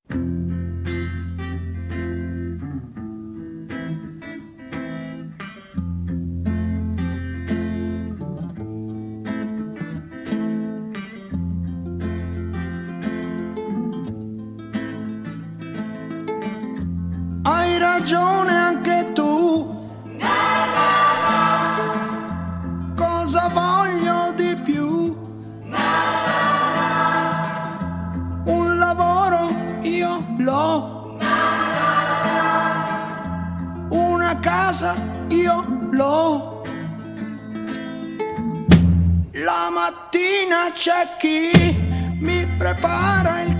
Hai ragione anche tu. Cosa voglio di più? Un lavoro io l'ho. Una casa io l'ho. La mattina c'è chi mi prepara il